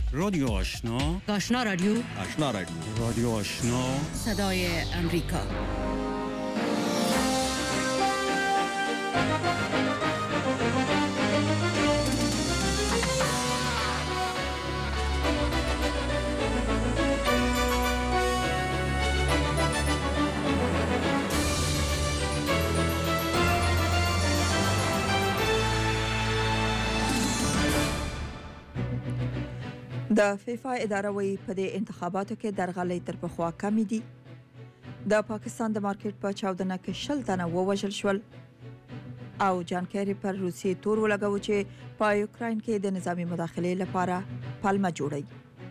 رادیو آشنا، آشنا رادیو، آشنا رادیو، رادیو آشنا، صدای امریکا. د فیفا اداره وی په دې انتخاباتو کې درغلۍ تر پخوا کمی دي. د پاکستان د مارکیټ په چاودنه کې 60 تنه ووژل شول او جان کیری پر روسیې تور ولګاوه چې په یوکرين کې د نظامی مداخلې لپاره پلمه جوړي.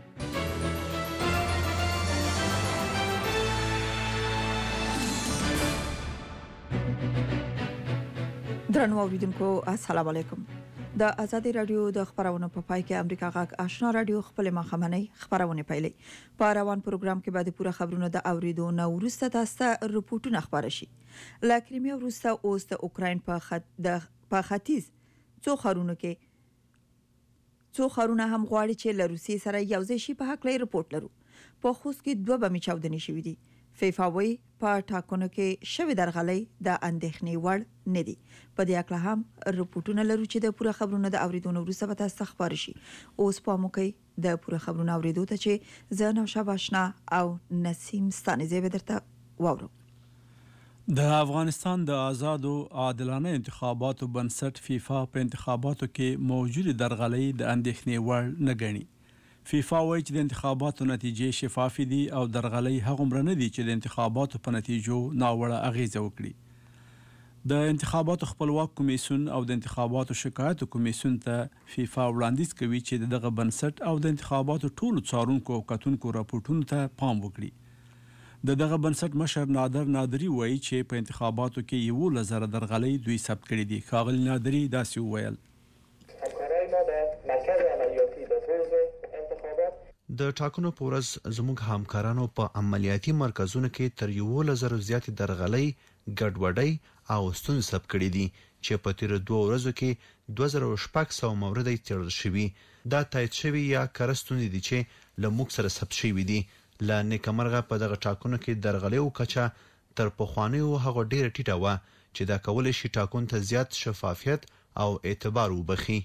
درنو اوریدونکو السلام علیکم. د آزادی رادیو د خبرونو په پای کې امریکا غاک آشنا رادیو خپل مخامنۍ خبرونه پیلي. په روان پروګرام کې بعد پوره خبرونه د اوریدو نو ورسته تاسو رپورټونه خبر شي. لا کریمیا ورسته اوس د اوکرين په ختیځ څو خارونو هم غواړي چې له روسیې سره یو ځای شي په حق لري رپورټ لرو. په خوست کې 2 بمې چاودنې شوې دي. فیفا وی په ټاکنو کې شوی درغلۍ د اندېښنې وړ نه دي. په دې اړه هم رپورټونه لرو چې د پوره خبرونو د اوریدونکو وروسته به تاسو خبر شي. اوس په موکي د پوره خبرونو اوریدو ته چې زنه شاباشنا او نسیم ستانزی به درته واورو. د افغانستان د آزاد او عادلانه انتخاباتو بنسټ فیفا په انتخاباتو کې موجود درغلۍ د اندېښنې وړ نه ګڼي. فیفا وایي چې د انتخاباتو نتیجې شفاف دي او درغلۍ هغومره نه دي چې د انتخاباتو په نتیجو ناوړه اغیزه وکړي. د انتخاباتو خپلواک کمیسیون او د انتخاباتو شکایتو کمیسیون ته فیفا وړاندیز کوي چې دغه بنسټ او د انتخاباتو ټولو څارونکو او کتونکو راپورټونو ته پام وکړي. دغه بنسټ مشر نادر نادری وایي چې په انتخاباتو کې 11,000 درغلۍ دوی ثبت کړي دي. ښاغلي نادری داسې وویل: د ټاکنو په ورځ زموږ همکارانو په عملیاتي مرکزونو کې تر 11,000 زیاتې درغلۍ، ګډوډۍ او ستونزې ثبت کړي دي چې په تیر 2 ورځو کې 2600 مورد څېړل شوي. دا تایید شوي یا کره ستونزې دي چې له موږ سره ثبت شوي دي. له نیکمرغه په دغه ټاکنو کې درغلۍ او کچه تر پخوانیو هغو ډېره ټیټه وه چې دا کولی شي ټاکنو ته زیات شفافیت او اعتبار وبخي.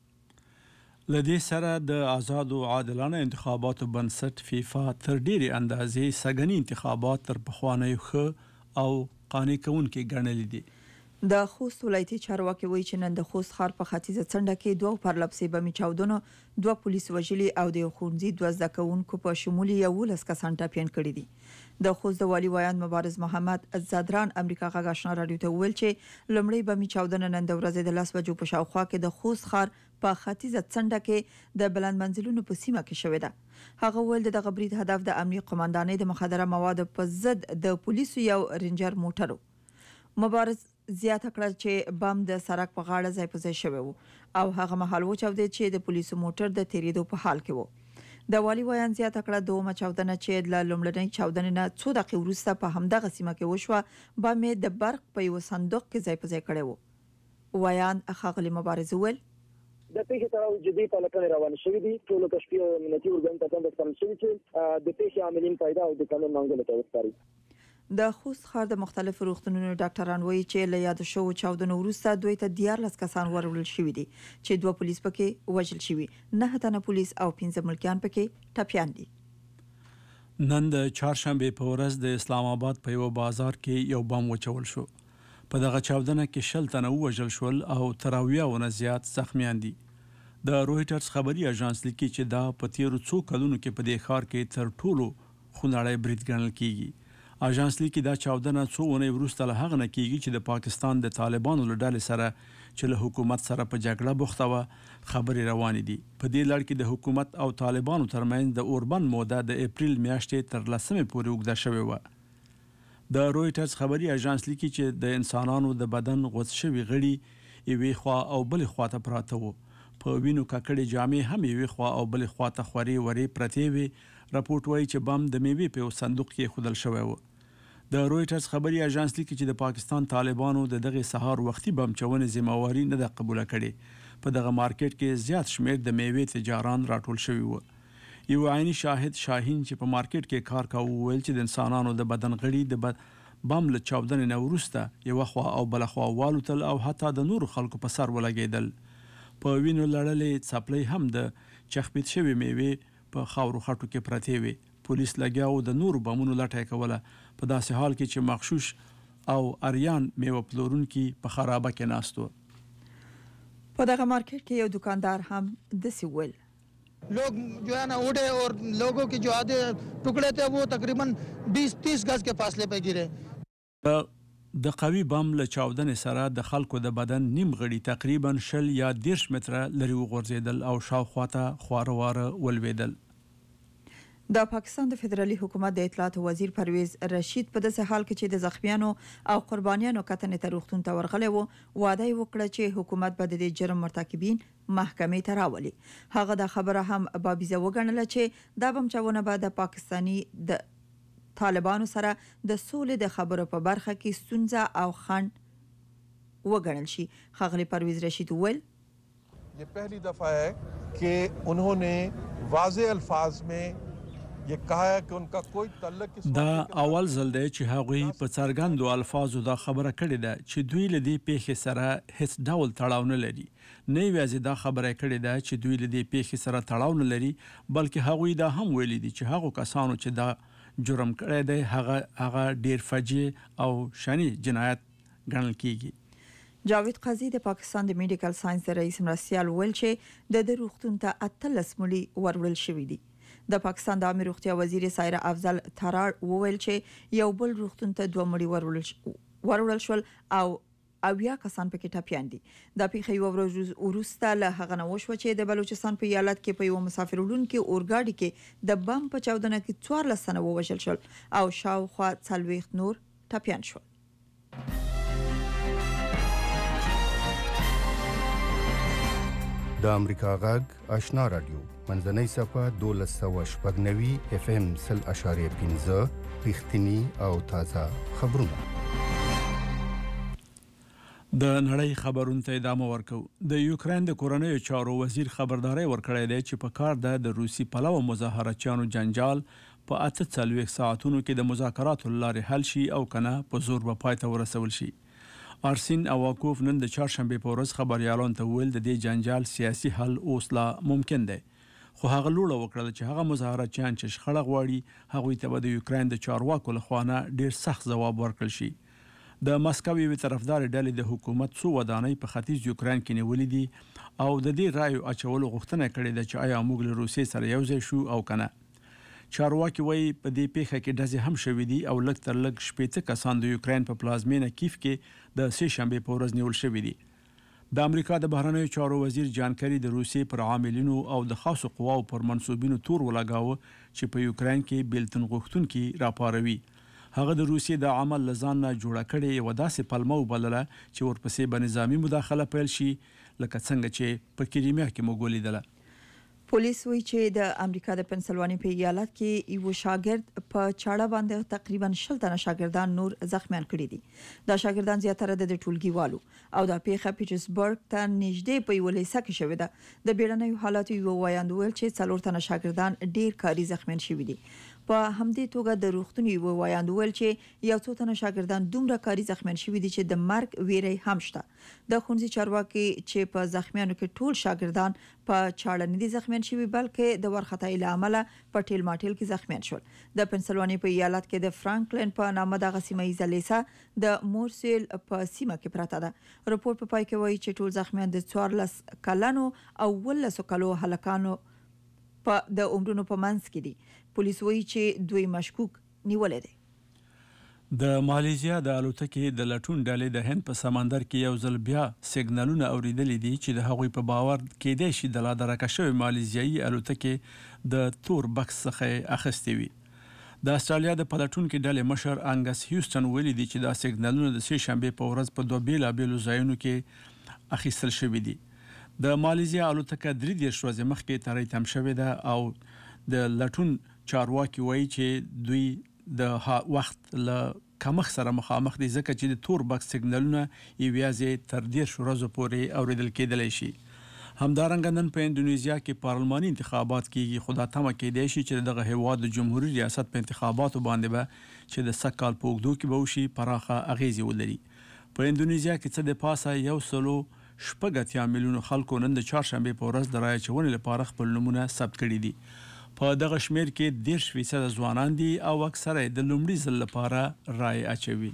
لدې سره د آزاد او عادلانه انتخاباتو بنسټ فیفا تر ډېرې اندازې سګنی انتخابات تر پخوانیو ښه او قانع کوونکي ګڼلي دي. د خوست ولایتي چارواکي وایي چې نن د خوست ښار په ختیځه څنډه کې 2 پرلپسې بمې چاودنو 2 پولیس وژلي او د ښوونځي 2 زده کوونکو په شمول 11 کسان ټپیان کړي دي. د خوست د والي ویان مبارز محمد زادران امریکا غاک آشنا رادیو ته ویل چې لومړی بمې چاودنه نن د ورځې د 10 بجو په شاوخوا کې د خوست ښار په ختیځه څنډه کې د بلند منزلونو په سیمه کې شوې ده. هغه ویل دغه برید هدف د امنیت قوماندانۍ د مخدره موادو په ضد د پولیسو یو رینجر موټرو. مبارز زیاته کړه چې بم د سړک په غاړه ځای په ځای شوی وو او هغه مهال وچاودید چې د پولیسو موټر د تیریدو په حال کې وو. د والي ویان زیاته کړه دومره چاودنه چې د لومړنۍ چاودنې نه 2 دقیقې وروسته په همدغه سیمه کې وشوه. بم د برق په یو صندوق کې ځای په ځای کړی وو. ویان ښاغلي مبارز ویل: د پیښې تړاو جدي پلټنې روانې شوې دي. ټولو کشفي او امنیتي ارګان ته تند سپارل شوي چې د پیښې عاملین پیدا او د قانون منګولو ته وسپاري. د خوست ښار د مختلفو روغتونونو ډاکټران وایي چې له یاد شو چاودنو وروسته دوی ته 14 کسان ورول شوي دي چې 2 پولیس پکې وژل شوي، 9 تنه پولیس او 15 ملکیان پکې ټپیان دي. نن د چهارشنبه په ورځ د اسلام آباد په یو بازار کې یو بم وچول شو. په دغه چاودنه کې 60 تنه وژل شول او تر 80 زیات زخمیان دي. د رويټرز خبري اژانس لیکي چې دا په تیرو 2 کلونو کې په دې ښار کې تر ټولو خونړی برید ګڼل کیږي. اژانس لیکي دا چاودنه 2 اونۍ وروسته له هغه نه کیږي چې د پاکستان د طالبانو له ډلې سره چې له حکومت سره په جګړه بوخته وه خبرې روانې دي. په دې لړ کې د حکومت او طالبانو ترمنځ د اوربند موده د اپریل میاشتې تر 10 پورې اوږده شوې وه. د رويټرز خبري اژانس لیکي چې د انسانانو د بدن غوڅ شوي غړي یوې خوا او بلې خوا ته پراته وو. په وینو ککړې جامې هم یوې خوا او بلې خوا ته خوري ورې پرتې وې. راپورټ وایي چې بم د میوې په یو صندوق کې خودل شوی و. د رويټرز خبري اژانس لیکي چې د پاکستان طالبانو د دغه سهار وختي بم چونې ذمہواری نه ده قبول کړې. په دغه مارکیټ کې زیات شمیر د میوې تجاران راټول شوي وو. یو عیني شاهد شاهین چې په مارکیټ کې کار کاوه ویل چې د انسانانو د بدن غړي د بم له چاودنې نه وروسته یو خوا او بل خوا والوتل او حتی د نورو خلکو په سر ولګېدل. په وینو لړلې څپلۍ هم د چخپیت شوي میوې په خاورو خټو کې پرتې وې. پولیس لګیاو د نورو بمونو لټه کوله په داسې حال کې چې مغشوش او اریان میوه پلورونکي په خرابه کې ناست و. په دغه مارکیټ کې یو دکاندار هم داسې ویل. लोग जो है ना उड़े और लोगों के जो आधे टुकड़े थे वो तकरीबन 20-30 गज के फासले पे गिरे. د قوي بم له چاودنې سره د خلکو د بدن نیم غړي تقریبا 20 یا 30 متره لري وغورځېدل او شاوخواته خواره ولوېدل. د پاکستان د فدرالي حکومت د اطلاعات وزیر پرویز رشید په داسې حال کې چې د زخمیانو او قربانیانو کتنې ته روغتون ته ورغلی و وعده یې وکړه چې حکومت به د دې جرم مرتکبین محکمې ته راولي. هغه دا خبره هم بابیزه وګڼله چې دا بمچاونه به د پاکستاني د طالبانو سره د سولې د خبرو په برخه کې ستونزه او خنډ وګڼل شي. ښاغلي پرویز رشید ویل ये पहली दफा है कि उन्होंने वाज़ेह अल्फाज में دا اول ځل دی چې هغوی په څرګندو الفاظو دا خبره کړې ده چې دوی له دې پیښې سره هیڅ ډول تړاو نه لري. نه یوازې دا خبره کړې ده چې دوی له دې پیښې سره تړاو نه لري بلکې هغوی دا هم ویلي دي چې هغو کسانو چې دا جرم کړی دی هغه ډیر فجیع او شنی جنایت ګڼل کیږي. جاوید قاضي د پاکستان د میډیکل ساينس رئیس مرستیال ویل چې د روغتون ته 18 ملي ورول شوې دي. د پاکستان د عامه روغتیا وزیر سایره افضل ترار وویل چې یو بل روغتون ته 2 مړي ورول شول او اویا کسان پکې ټپيان دي. د پیښې یو ورځ وروسته له هغه نه وشو چې د بلوچستان په ایالت کې په یو مسافر وړونکي اورګاډي کې د بم په چاودنه کې 14 تنه ووژل شول او شاوخوا 40 نور ټپيان شول. د امریکا غږ آشنا رادیو منځنۍ صفه 1290 اف ام 0.5 رښتینی او تازه خبرونه. د نړۍ خبرونو ته ادامه ورکو. د یوکرين د کورنیو چارو وزیر خبرداري ورکړی دی چې په کار ده د روسي پلوه مظاهراتچیانو جنجال په 48 ساعتونو کې د مذاکراتو لارې حل شي او کنه په زور به پای ته ورسول شي. ارسین اواکوف نن د چهارشنبه په ورځ خبريالانو ته ویل د دې جنجال سیاسي حل اوس لا ممکن دی. خو هغه لوړه وکړه چې هغه مظاهراتچیان چې شخړه غواړي هغوی ته به د یوکرين د چارواکو لخوا نه ډیر سخت ځواب ورکړل شي. د مسکو یوې طرفدار ډلې د حکومت څو ودانۍ په ختیځ یوکرين کې نیولې دي او د دې رایو اچولو غوښتنه کړې ده چې آیا موږ له روسیې سره یو ځای شو او کنه. چارواکي وایي په دې پیښه کې ډزې هم شوې دي او لږ تر لږ 18 کسان د یوکرين په پلازمینه کیف کې د سه شنبه په ورځ نیول شوي دي. د امریکا د بهرنیو چارو وزیر جان کری د روسیې پر عاملینو او د خاصو قواو پر منسوبینو تور ولګاوه چې په یوکرين کې بیلتون غوښتونکي راپاروي. هغه د روسیې د عمل لزان نه جوړه کړې یو داسې پلمه وبلله چې ورپسې به نظامی مداخله پیل شي لکه څنګه چې په کریمیا کې موږ ولیدله. پولیس وایي چې د امریکا د پنسلوانیا په ایالت کې یو شاګرد په چاړه باندې تقریبا 20 تنه شاګردان نور زخمیان کړي دي. دا شاګردان زیاتره د ټولګیوالو او د پیښه پیټرزبرګ ته نږدې په یو لیسه کې شوې ده. د بیړنیو حالاتو یو وایاند ویل چې 4 تنه شاګردان ډیر کاري زخمیان شوي دي. په همدې توګه د روغتوني یو وایاند ویل چې یو څو تنه شاګردان دومره کاري زخمیان شوي دي چې د مرګ ویری هم شته. د ښوونځي چارواکي چې په زخمیانو کې ټول شاګردان په چاړه نه دي زخمیان شوي بلکې د ورختای له امله په ټیل ماټیل کې زخمیان شول. د پنسلوانیا په ایالت کې د فرانکلین په نامه د غسیمه لیسه د مورسیل په سیمه کې پراته ده. رپورت په پای کې وایي چې ټول زخمیان د 14 کلنو او 12 کلو هلکانو په د عمرونو په منځ کې دي. پولیس وایي چې دوی مشکوک نیولې دي. د مالیزیا د الوتکې د لټون ډلې د هند په سمندر کې یو ځل بیا سیګنالونه اوریدلې دي چې د هغوی په باور کېدای شي د لادرکه شوی مالیزیایي الوتکې د تور بکس څخه اخیستې وي. د استرالیا د پلټونکو ډلې مشر انګس هیوستن ویلي دي چې دا سیګنالونه د سه شنبه په ورځ په دوه بیلابیلو ځایونو کې اخیستل شوي دي. د مالیزیا الوتکه 3 ورځې مخکې ترې تم شوې ده او د لټون چارواکي وایي چې دوی د وخت له کمښت سره مخامخ دي ځکه چې د تور بکس سیګنالونه یوازې تر 10 ورځې پورې اوریدل کېدلی شي. همدارنګه نن په اندونیزیا کې پارلماني انتخابات کیږي، خو دا تمه کېدای شي چې دغه هیواد د جمهوریت ریاست په انتخاباتو باندې به چې د سکهال په اوږدو کې به وشي پراخه اغیزې ولري. په اندونیزیا کې څه د پاسه 180 میلیون خلکو نن د چهارشنبه په ورځ د رایې اچونې لپاره خپل نومونه ثبت کړي دي. په دغه شمیر کې 10% ځوانان دي او اکثره د لومړي ځل لپاره رایې اچوي.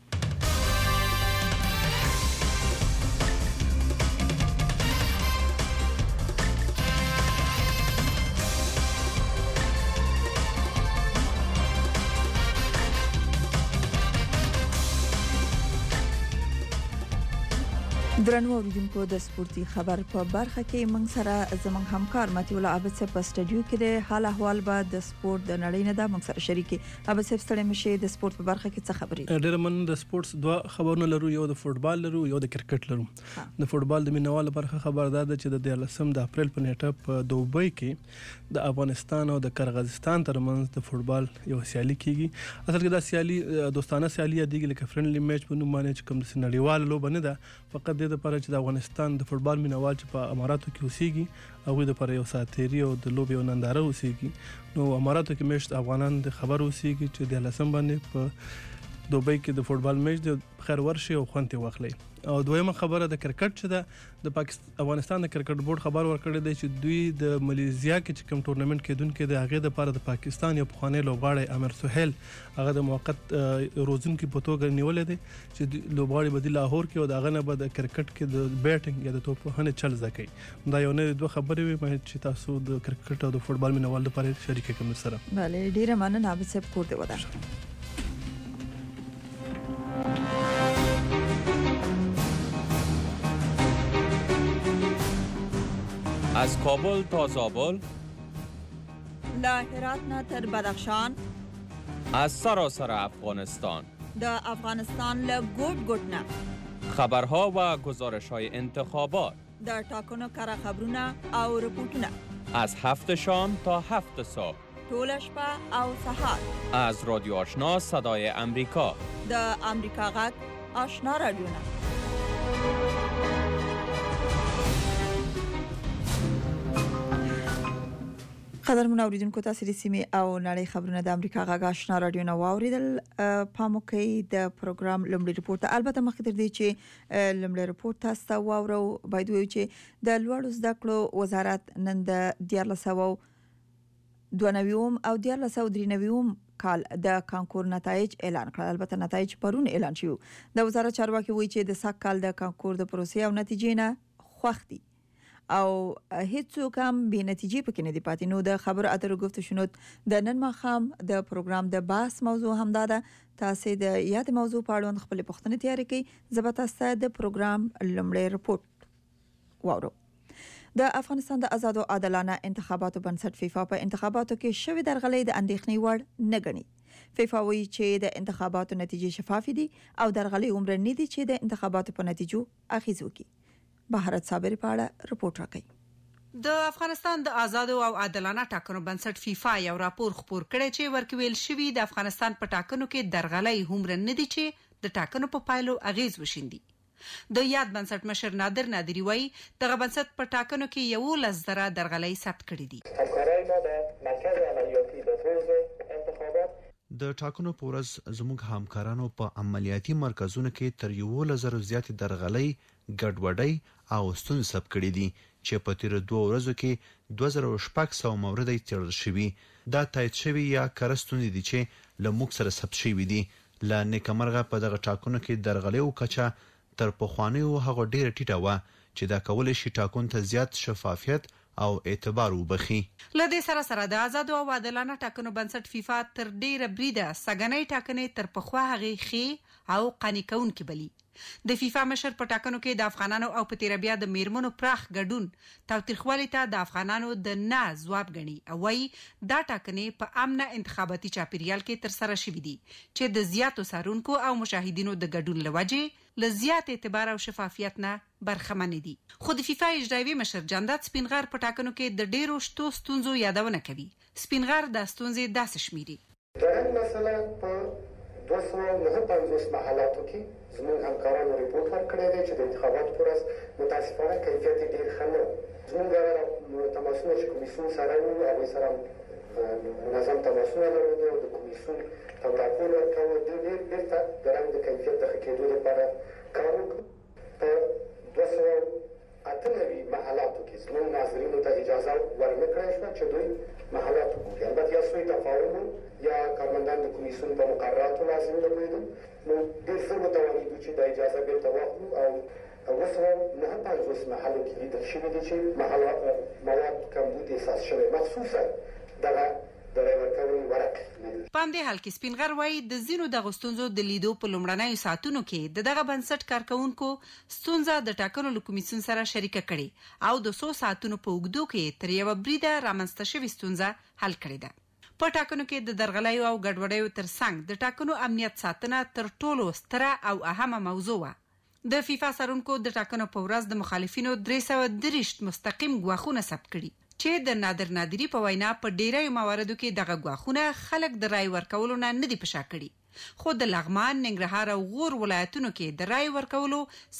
درنو اوریدونکو د سپورتي خبر په برخه کې موږ سره زموږ همکار متي الله عابد صاحب په سټډیو کې د حال احوال به د سپورت د نړۍ نه د موږ سره شریکي. عابد صاحب ستړي مشه د سپورت په برخه کې څه خبرې؟ ډېر من د سپورتس دوه خبرونه لرو، یو د فوټبال لرو، یو د کرکټ لرو. د فوټبال د مینوال برخه خبردار ده چې د 13 د اپریل په نیټه په دوبۍ کې د افغانستان او د قرغیزستان ترمنځ د فوټبال یو سیالي کیږي. اصل کې دا سیالي دوستانه سیالي دی، لکه فرندلی میچ په نوم باندې کوم د نړیوال لوبه نه ده، فقط د لپاره چې د افغانستان د فوټبال مینوال چې په اماراتو کې اوسېږي هغوی د لپاره یو ساتیري او د لوبې یو ننداره اوسېږي. نو اماراتو کې میشت افغانان د خبر اوسېږي چې د 13 باندې په دوبۍ کې د فوټبال میچ د خیر ورشي او خوند واخلي. او دویمه خبره د کرکټ چې د افغانستان د کرکټ بورډ خبر ورکړی دی چې دوی د ملیزیا کې چې کوم ټورنمنت کېدونکي د هغې لپاره د پاکستان یو پخوانی لوبغاړی امیر سهیل هغه د موقت روزونکي په توګه نیولې دی چې لوبغاړی به د لاهور کې او د هغه نه به د کرکټ کې د بیټینګ یا د توپ وهنې چل زده کوي. دا یو نه دوه خبرې وي چې تاسو د کرکټ او د فوټبال مینوال لپاره شریک کوم سره. بله ډیره مننه عابد صاحب کور دی ودان. از کابل تا زابل، لا هرات نه تر بدخشان، از سراسر افغانستان، د افغانستان له ګوټ ګوټ نه خبرها و گزارش‌های انتخابات، د ټاکنو کره خبرونه او رپورټونه از 7 شام تا 7 صبح، ټول شپه او سهار، از رادیو آشنا صدای امریکا، د امریکا غږ آشنا رادیو نه. قدرمن اوریدونکو تاسو د سیمې او نړۍ خبرونه د امریکا غږ آشنا رادیو نه واوریدل. پاموکي د پروګرام لومړی رپورت، البته مخکې تر دې چې لومړی رپورت تاسو ته واورو باید وایو چې د لوړو زده کړو وزارت نن د 1492 او 1493 کال د کانکور نتایج اعلان کړل. البته نتایج پرون اعلان شوه. د وزارت چارواکي وایي چې د سږ کال د کانکور د پروسې او نتیجې نه خوښ دي او هیڅوک هم به نتیجې پکې نه دی پاتې. نو د خبر اترو گفت شنود د نن ماخام د پروګرام د باس موضوع هم ده. تاسو د یاد موضوع په اړه خپل پوښتنه تیار کړئ. زبته ست د پروګرام لمړی رپورت واورو. د افغانستان د آزاد او عادلانه انتخاباتو بنسټ فیفا په انتخاباتو کې شوې درغلۍ د اندېښنې وړ نه ګڼي. فیفا وایي چې د انتخاباتو نتیجې شفاف دي او درغلۍ عمر نه دي چې د انتخاباتو په نتیجو اغیز وکړي. بهارت صابری په اړه رپورت راکړي. د افغانستان د آزاد او عادلانه ټاکنو بنسټ فیفا یو راپور خپور کړی چې ورکویل شوی د افغانستان په ټاکنو کې درغلۍ هم نه دي چې د ټاکنو په پایلو اغیز وشیندي. د یاد بنسټ مشر نادر نادری وایي دغه بنسټ په ټاکنو کې 11,000 درغلۍ ثبت کړي دي. د ټاکنو په ورځ زموږ همکارانو په عملیاتي مرکزونو کې تر 11,000 زیات درغلۍ، ګډوډۍ او ستونزې ثبت کړي دي چې په تیر 2 ورځو کې 2600 مورد څېړل شوي. دا تایید شوي یا کرستونې دي چې له موږ سره ثبت شوي دي. له نیکمرغه په دغه ټاکنو کې درغلۍ او کچه تر پخوانیو هغو ډیره ټیټه وه چې دا کولای شي ټاکون ته زیات شفافیت او اعتبار وبخي. لدې سره سره د آزاد او عادلانه ټاکنو بنسټ فیفا تر ډیره بریده سګنۍ ټاکنې تر پخوا هغه خي او قانی کون کې بلی. د فیفا مشر په ټاکنو کې د افغانانو او په تیر بیا د میرمنو پراخ ګډون تاوتریخوالي ته د افغانانو د نه ځواب غني او وايي دا ټاکنې په امنه انتخاباتي چاپیریال کې تر سره شوې دي چې د زیاتو سارونکو او مشاهدینو د ګډون لوجه ل زیات اعتبار او شفافیت نه برخمن دي. خو د فیفا اجرایوي مشر جاندات سپینغر په ټاکنو کې د ډیرو شتو ستونزو یادونه کوي. سپینغر د ستونزې داسې شمیري. درن مسله په 259 محلاتو کې زموږ همکارانو ریپورت ورکړی دی چې د انتخاباتو پر ورځ متاسفانه کیفیت یې ډېر ښه نه و. زموږ تماسونه چې کمیسیون سره وو هغوی سره منظم تماسونه لرل او د کمیسیون ته راپور ورکاوه. دوی ډېر بېرته د رنګ د کیفیت د ښه کېدو لپاره کار وکړ. په 298 محلاتو کې زموږ ناظرینو ته اجازه ورنه کړای شوه چې دوی محلات وګوري. البته یا سوی تفاهم یا کارمندان د کمیسیون په مقرراتو لازم نه پوهېدل. نو ډېر ژر وتوانېدو چې د اجازه بېرته واخلو او 259 محلو کې لیدل شوي دي چې مواد کمبود احساس شوی، مخصوصا دغه د رای ورکونې ورقې. په همدې حال کې سپین غر وایي د ځینو دغو ستونزو د لیدو په لومړنیو ساعتونو کې د دغه بنسټ کارکوونکو ستونزه د ټاکنو له کمیسیون سره شریکه کړې او د 100 ساعتونو په اوږدو کې تر یوه بریده رامنځته شوې ستونزه حل کړې ده. په ټاکنو کې د درغلیو او ګډوډیو ترڅنګ د ټاکنو امنیت ساتنه تر ټولو ستره او اهمه موضوع وه. د فیفا سرونکو د ټاکنو په ورځ د مخالفینو 330 مستقیم ګواښونه ثبت کړي چې د نادر نادری په وینا په ډیری مواردو کې دغه ګواښونه خلک د رای ورکولو نه دي پشا کړي، خو د لغمان، ننګرهار او غور ولایتونو کې د رای ورکولو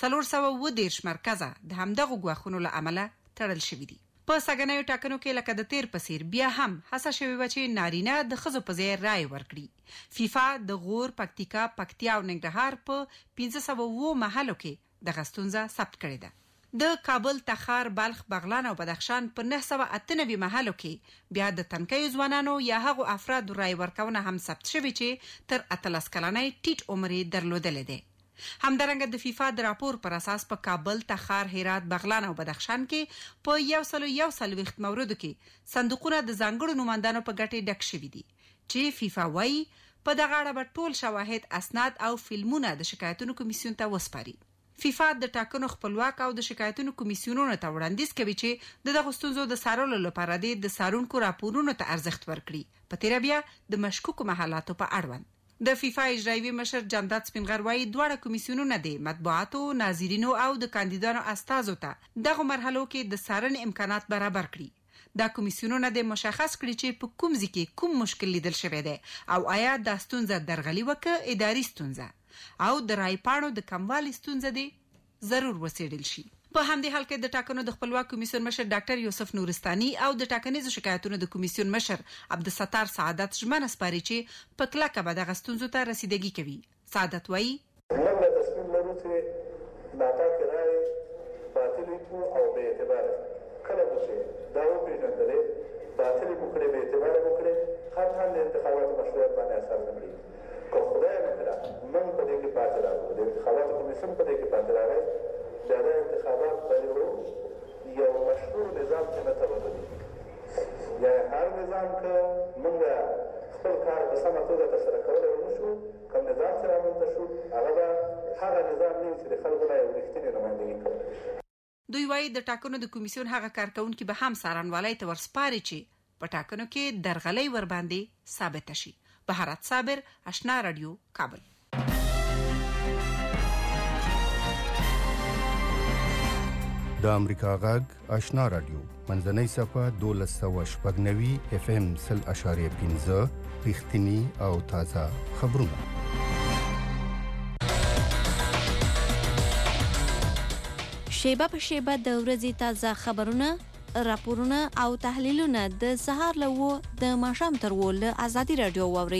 410 مرکزه د همدغه ګواښونو له امله تړل شوي دي. په سګنیو ټاکنو کې لکه د تیر په څیر بیا هم هڅه شوې وه چې نارینه د ښځو په ځای رای ورکړي. فیفا د غور، پکتیکا، پکتیا او ننګرهار په 507 محلو کې دغه ستونزه ثبت کړې ده. د کابل، تخار، بلخ، بغلان او بدخشان په 998 محلو کې بیا د تنکیو ځوانانو یا هغو افرادو رای ورکونه هم ثبت شوي چې تر 18 کلنۍ ټیټ عمر یې درلودلی دی. همدارنګه د فیفا د راپور پر اساس په کابل، تخار، هرات، بغلان او بدخشان کې په 140 موردو کې صندوقونه د ځانګړو نوماندانو په ګټې ډک شوي دي چې فیفا وایي په دغه اړه به ټول شواهد، اسناد او فلمونه د شکایتونو کمیسیون ته وسپاري. فیفا د ټاکنو خپلواک او د شکایتونو کمیسیونونو ته وړاندیز کوي چې د دغه ستونزو د څارلو لپاره د څارونکو راپورونو ته ارزښت ورکړي، په تیره بیا د مشکوکو محلاتو په اړوند. د فیفا اجرایوي مشر جمدات سپینغر وایي دواړه کمیسیونونه د مطبوعاتو، ناظرینو او د کاندیدانو استازو ته دغه مرحلو کې د څارنې امکانات برابر کړي. دا کمیسیونونه د مشخص کړي چې په کوم ځای کې کوم مشکل لیدل شوی دی او آیا دا ستونزه درغلي وکه اداري ستونزه او د رای پاڼو د کموالي ستونزه دی ضرور وڅېړل شي. په همدې حال کې د ټاکنو د خپلواک کمیسیون مشر ډاکټر یوسف نورستاني او د ټاکنیزو شکایتونو د کمیسیون مشر عبدالستار سعادت ژمنه سپاري چې په کلکه به دغه ستونزو ته رسیدګي کوي. سعادت وایي موږ د تصمیم لرو چې ناپاکه رای باطلې کړو او بې اعتباره کله به چې دا وپېژندلې باطلې مو کړې، بې اعتباره مو کړې، قطعا د انتخاباتو مشروعیت باندې اثر نه کړي. که خدای نکړه موږ په دې کې پاتې راغلو، د انتخاباتو کمیسیون په دې کې پاتې راغی، بیا دا انتخابات به یو مشروع نظام کې نه تبدیلېږي. یا هر نظام که موږ خپل کار په سمه توګه ترسره کولی ونه شو، کوم نظام چې رامنځته شو هغه به هغه نظام نه وي چې د خلکو نه یو رښتینې نمایندګي کولی شي. دوی وایي د ټاکنو د کمیسیون هغه کارکونکي به هم څارنوالۍ ته ورسپاري چې په ټاکنو کې درغلۍ ورباندې ثابته شي. بهارت صابر، آشنا رادیو، کابل. د امریکا غږ آشنا رادیو منځنۍ صفحه 1290 FM 0.15 رښتینی او تازه خبرونه. شیبه په شیبه د ورځې تازه خبرونه، راپورونه او تحلیلونه د سهار له 9 د ماښام تر 10 له ازادي رادیو واوري.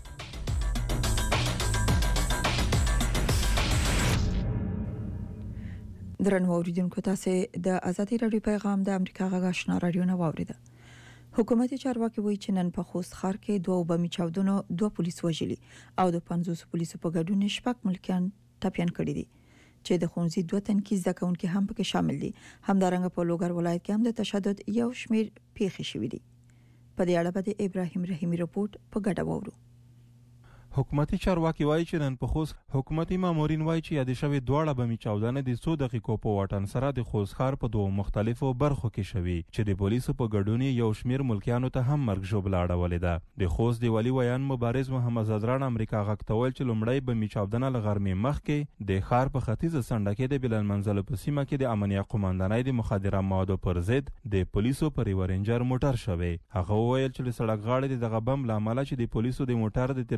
درنو اوریدونکو، تاسو د ازادي رادیو پیغام د امریکا غږ آشنا رادیو نه واوریده. حکومتي چارواکي وایي چې نن په خوست ښار کې 2 بمي چاودنو 2 پولیس وژلي او د 50 پولیسو په ګډون شپږ ملکیان ټپيان کړي دي چې د ښوونځي 2 تنکي زده کوونکي هم پکې شامل دي. همدارنګه په لوګر ولایت کې هم د تشدد یو شمیر پیښې شوې دي. په دې اړه به ابراهیم رحیمی رپورت په ګډه وورو. حکومتي چارواکي وایي چې نن په خوست حکومتي مامورین وایي چې یاد شوی دواړه بمي چاودنه د 100 دقیقو په واټن سره د خوست ښار په 2 مختلفو برخو کې شوي چې د پولیسو په ګډون یو شمیر ملکیانو ته هم مرګ ژوبله اړولې ده. د خوست د والی ویان مبارز محمد زدران امریکا غږ ته ویل چې لومړی بمي چاودنه له غرمې مخکې د ښار په ختیځه څنډه کې د بلال منزل په سیمه کې د امنیه قومندانۍ د مخدره موادو پر ضد د پولیسو پر ریورنجر موټر شوی. هغه ویل چې د سړک غاړې دغه بم لامل چې د پولیسو د موټر د تیریدو پر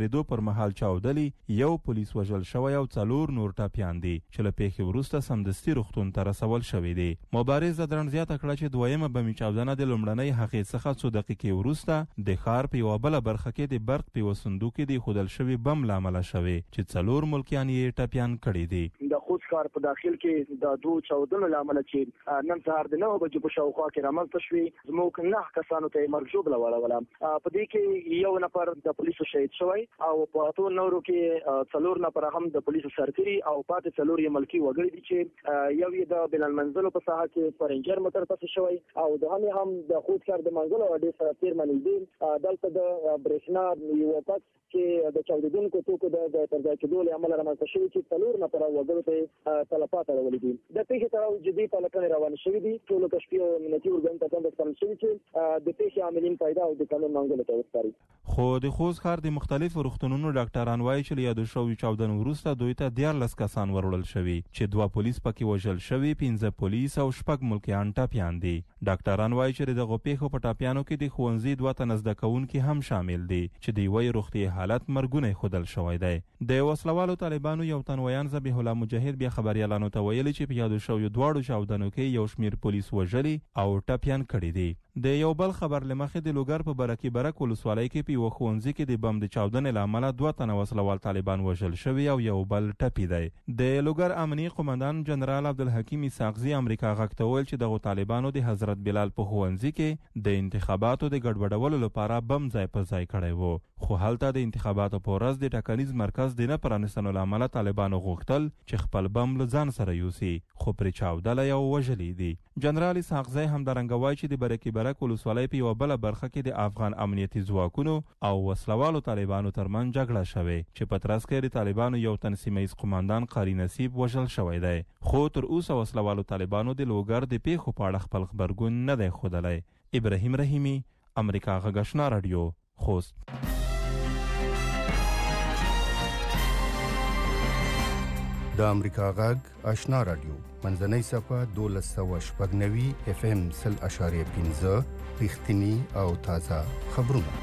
مهال چاودلې یو پولیس وژل شوی او 4 نور ټپیان دي چې له پیښې وروسته سمدستي روغتون ته رسول شوی دی. مبارز درن زیاته کړه چې دویمه بمي چاودنه د لومړنۍ هغې څخه څو دقیقې وروسته د ښار په یوه بله برخه کې د برق په یوه صندوق کې د ایښودل شوي بم له امله شوی چې 4 ملکیان یې ټپیان کړي دي. د خوست ښار په داخل کې د 2 چاودنو له امله چې نن سهار د 9 بجو په شاوخوا کې رامنځته شوې زموږ 9 کسانو ته مرګ ژوبله واړوله. په دې کې یو نفر د پولیسو شهید شوی او په 2 نورو کې 4 نفر هم د پولیسو سرتیري او پاتې 4 یې ملکی وګړي دي چې یو یې د بلال منزلو په ساحه کې پرنجر موټر پسې شوی او د هم د خوست ښار د منګلو اډې سره تیر منځي دلته د برېښنا یو پاک چې د چاودیدونکو توکو د ترځای کېدو له امله رامنځته شوي چې 4 نفر وګړو ته تلفات اړولي دي. د پیښې تړاو جدي پلټنې روانې شوې دي. ټولو کشفي او امنیتي ارګان ته تنده سپارل شوي چې د پیښې عاملین پیدا او د قانون منګولو ته وسپاري. خو د خوست ښار د مختلفو روغتونونو ډاکټران وایي چې له یادو شویو چاودنو وروسته دوی ته 14 کسان وروړل شوي چې 2 پولیس پکې وژل شوي، 15 پولیس او 6 ملکیان ټپیان دي. ډاکټران وایي چې دغه پیښو په ټاپیانو کې د ښوونځي 2 تنه زده کوونکي هم شامل دي چې د یوې روغتیایي حالت مرګونه ښودل شوی دی. د وسلوالو طالبانو یو تن ویان ذبیح الله مجاهد بیا خبریالانو ته ویلي چې په یادو شویو دواړو چاودنو کې یو شمیر پولیس وژلي او ټپیان کړي دي. د یو بل خبر لمخې د لوګر په برکي برک ولسوالۍ کې په یو ښوونځي کې د بم د چاودنې له امله 2 تنه وسلوال طالبان وژل شوي او یو بل ټپي دی. د لوګر امنیي قومندان جنرال عبدالحکیم اسحاقزي امریکا غږ ته ویل چې دغو طالبانو د حضرت بلال په ښوونځي کې د انتخاباتو د ګډوډولو لپاره بم ځای په ځای کړی و، خو هلته د انتخاباتو په ورځ د ټاکنیز مرکز د نه پرانستنو له امله طالبانو غوښتل چې خپل بم له ځان سره یوسي، خو پرې چاودلی او وژلی دي. جنرال اسحاقزی همدارنګه وایي چې د برکي برک ولسوالۍ په یوه بله برخه کې د افغان امنیتي ځواکونو او وسلوالو طالبانو ترمنځ جګړه شوې چې په ترڅ کې د طالبانو یو تن سیمه ییز قماندان قاري نصیب وژل شوی دی، خو تر اوسه وسلوالو طالبانو د لوګر د پیښو په اړه خپل غبرګون نه دی ښودلی. ابراهیم رحیمي، امریکا غږ آشنا راډیو، خوست. د امریکا غږ آشنا راډیو منځنۍ صفه 1290 FM 0.15 رښتینی او تازه خبرونه.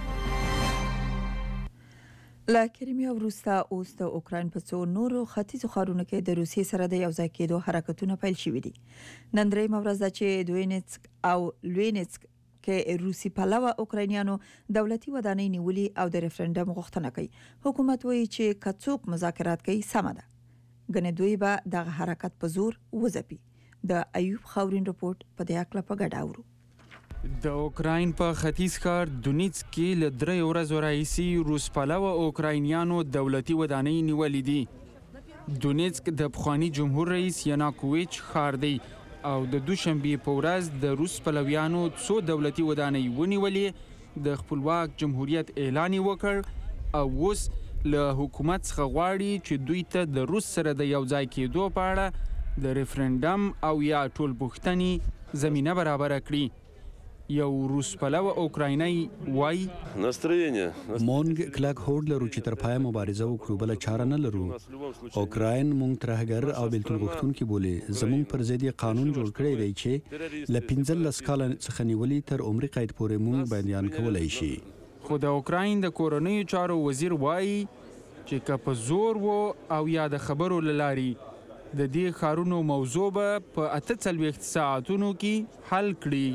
لا کریمیا وروسته اوس د اوکراین په څو نورو ختیځو ښارونو کې د روسیې سره د یوځای کېدو حرکتونه پیل شوي دي. نن درېیمه ورځ ده چې دوینسک او لوینسک کې روسي پلوه اوکراینیانو دولتي ودانۍ نیولي او د ریفرندم غوښتنه کوي. حکومت وایي چې که څوک مذاکرات کوي سمه ده، ګنې دوی به دغه حرکت په زور وځپي. د ایوب خاورین رپورټ په دې اړه په ګډه اورو. د اوکراین په ختیځ ښار دونیتسک کې له 3 ورځو راهیسې روس پلوه اوکراینیانو دولتي ودانۍ نیولې دي. دونیتسک د پخواني جمهور رئیس یناکوویچ ښار دی او د دوشنبې په ورځ د روس پلویانو څو دولتي ودانۍ ونیولې، د خپلواک جمهوریت اعلان وکړ او اوس له حکومت څخه غواړي چې دوی ته د روس سره د یوځای کېدو په اړه د ریفرندم او یا ټولپوښتنې زمینه برابره کړي. یو روس پلوه اوکراینی وایي مونږ کلک هوډ لرو چې تر پایه مبارزه وکړو، بله چاره نه لرو. اوکراین مونږ ترهګر او بیلتون غوښتونکي بولي. زمونږ پر ضد قانون جوړ کړی دی چې له 15 کاله څخه نیولي تر عمري قید پورې مونږ بیان کولی شي. خو د اوکراین د کورنیو چارو وزیر وایي چې که په زور و او یا د خبرو له لارې د دې ښارونو موضوع به په 48 ساعتونو کې حل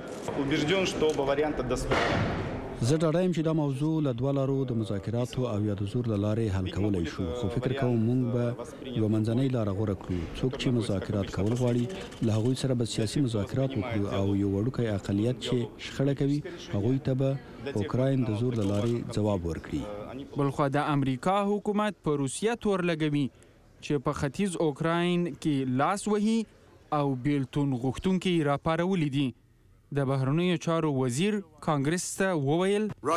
کړي. زه ډاډه یم چې دا موضوع له 2 لارو د مذاکراتو او یا د زور له لارې حل کولی شو، خو فکر کوم مونږ به یوه منځنۍ لاره غوره کړو. څوک چې مذاکرات کول غواړي له هغوی سره به سیاسي مذاکرات وکړو او یو وړوکی اقلیت چې شخړه کوي هغوی ته به اوکراین د زور له لارې ځواب ورکړي. بلخوا د امریکا حکومت په روسیه تور لګوي چې په ختیځ اوکراین کې لاس وهي او بیلتون غوښتونکي راپارولي دي. د بهرنیو چارو وزیر کانګرس ته وویل د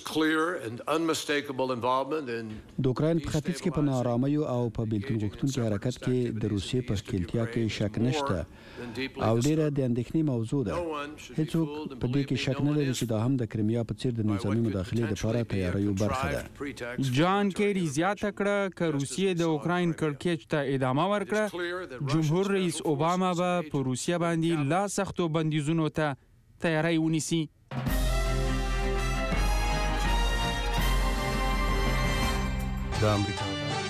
اوکراین په ختیځ کې په ناارامۍ او په بیلتون غوښتونکي حرکت کې د روسیې په ښکیلتیا کې شک نشته او ډیره د اندېښنې موضوع ده. هیڅوک په دې کې شک نه لري چې دا هم د کریمیا په څیر د نظامي مداخلې لپاره تیاریو برخه ده. جان کیری زیاته کړه که روسیې د اوکراین کړکېچ ته ادامه ورکړه، جمهور رئیس اوباما به په روسیه باندې لا سختو بندیزونو ته تیاری ونیسي. د امریکا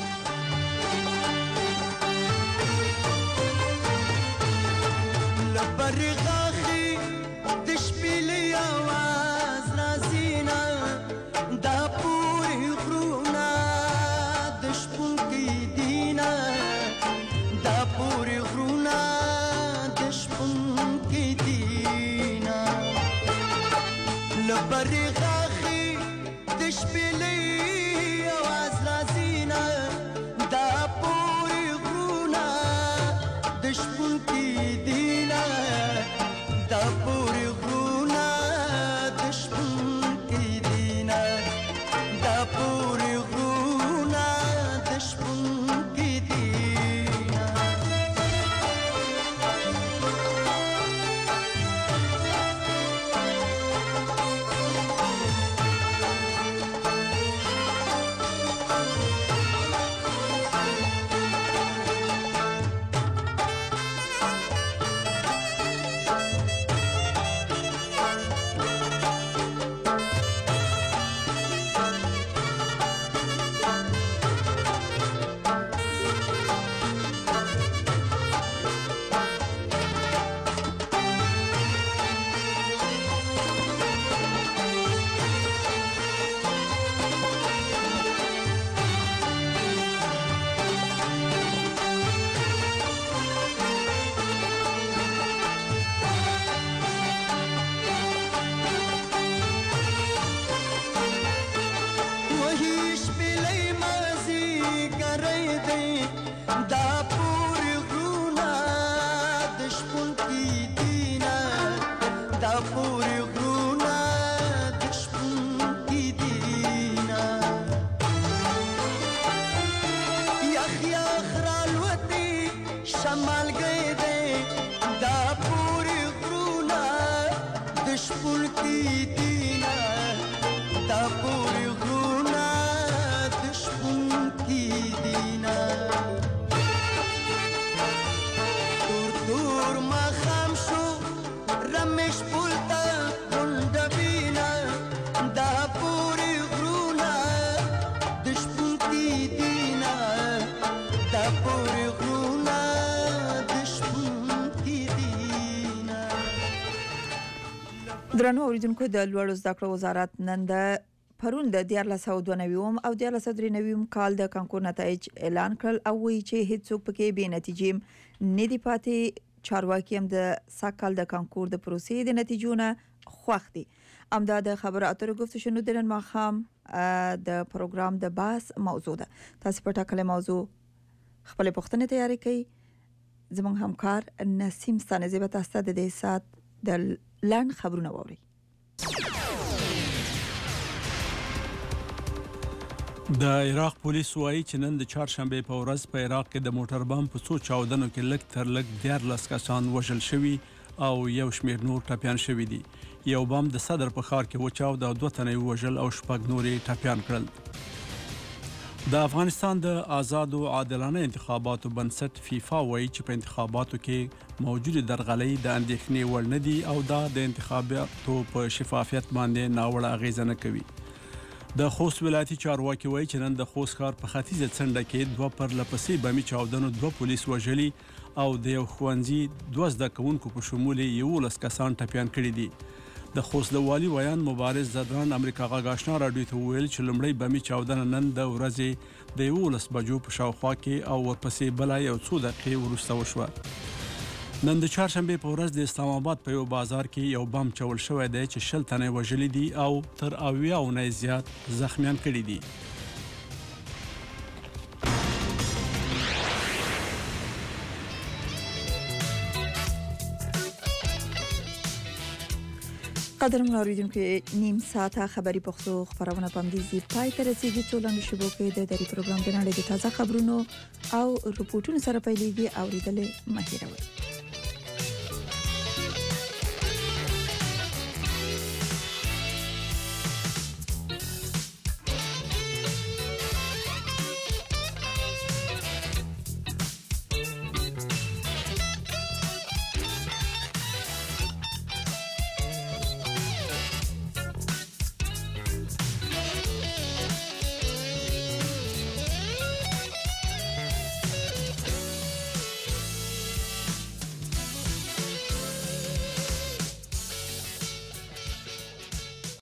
درنو اوریدونکو د لوړو زده کړو وزارت نن د پرون د 1492 او 1493 کال د کانکور نتایج اعلان کړل او وی چې هیڅوک پکې به نتیجې نه دی پاتې چارواکي هم د ساکال د کانکور د پروسې د نتیجونو خوښ دي. امدا د خبر اترو گفت شنو درن ماخام د پروګرام د باس موضوع ده. تاسو په ټاکلې موضوع خپل پوښتنه تیاری کړئ. زموږ همکار نسیم ستانزی به تاسو ته د دې سات د لاند خبرونه ووري. د عراق پولیس وایي چې نن د چهارشنبه په ورځ په عراق کې د موټر بم په څو چاودنو کې لږ تر لږ 14 کسان وژل شوي او یو شمېر نور ټپیان شوي دي. یو بم د صدر په ښار کې وچاود او 2 تنه وژل او 6 نورې ټپیان کړل. د افغانستان د آزاد او عادلانه انتخاباتو بنسټ فیفا وایي چې په انتخاباتو کې موجوده درغلۍ د اندېښنې وړ نه دي او دا د انتخاباتو په شفافیت باندې ناوړه اغیزه نه کوي. د خوست ولایتي چارواکي وایي چې نن د خوست ښار په ختیځه څنډه کې 2 پرلپسې بمي چاودنو 2 پولیس وژلي او د یو ښوونځي 2 زده کوونکو په شمول 11 کسان ټپیان کړي دي. د خوست د والي ویان مبارز زدران امریکا غږ آشنا راډیو ته ویل چې لومړی بمي چاودنه نن د ورځې د 11 بجو په شاوخوا کې او ورپسې بل یو څو دقیقې وروسته وشوه. نن د چهارشنبه په ورځ د اسلام آباد په یو بازار کې یو بم چول شوی دی چې 60 تنه وژلي دي او تر 80 نه زیات زخمیان کړي دي. قدرمن اوریدونکو نیم ساعته خبری پښتو خبرونه پم دي زی پای تر رسیدي څولنو شبو کې د دری پروګرام د نړۍ د تازه خبرونو او رپورټونو سره پیلېږي اوریدل مهیروي.